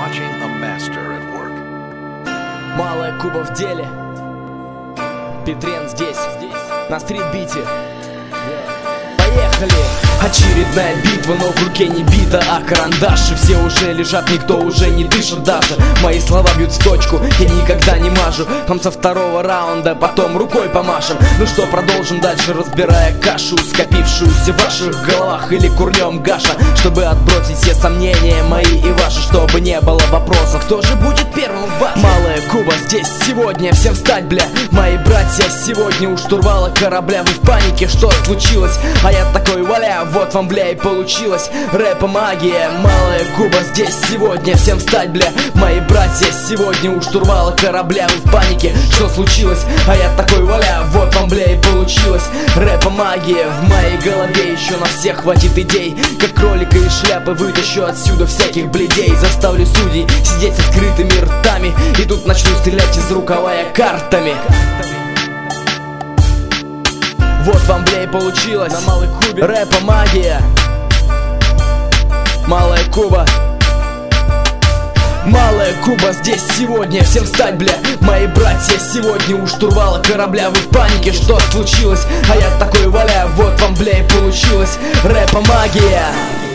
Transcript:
watching a master at work. Малая Куба в деле. Петрен здесь, на стрит-бите. Поехали! Очередная битва, но в руке не бита, а карандаши. Все уже лежат, никто уже не дышит даже. Мои слова бьют в точку, я никогда не мажу. Вам со второго раунда потом рукой помашем. Ну что, продолжим дальше, разбирая кашу, скопившуюся в ваших головах, или курнем гаша, чтобы отбросить все сомнения мои и ваши, чтобы не было вопросов, кто же будет первым в вас? Малая Куба здесь сегодня, всем встать, бля. Мои братья сегодня у штурвала корабля. Вы в панике, что случилось? А я такой, валя, вот вам, бля, и получилось. Рэпа магия, Малая Куба здесь сегодня, всем встать, бля. Мои братья сегодня у штурвала корабля. Вы в панике, что случилось? А я такой, валя, вот вам, бля, и получилось. Рэпа магия, в моей голове еще на всех хватит идей. Как кролика из шляпы вытащу отсюда всяких бледей. Заставлю судей сидеть с открытыми ртами, и тут начну стрелять из рукава я картами. Вот вам, бля, и получилось. На Малой Кубе рэпа магия. Малая Куба. Малая Куба здесь сегодня, всем встать, бля. Мои братья сегодня у штурвала корабля. Вы в панике, что случилось? А я такой, валя, вот вам, бля, и получилось. Рэпа магия.